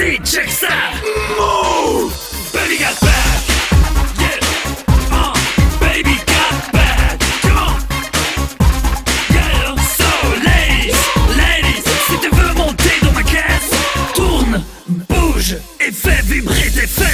Vas-y, check ça. Move. Baby got back. Yeah. Baby got back. Come on. Yeah. So, ladies, si tu veux monter dans ma caisse, tourne, bouge et fais vibrer tes fesses.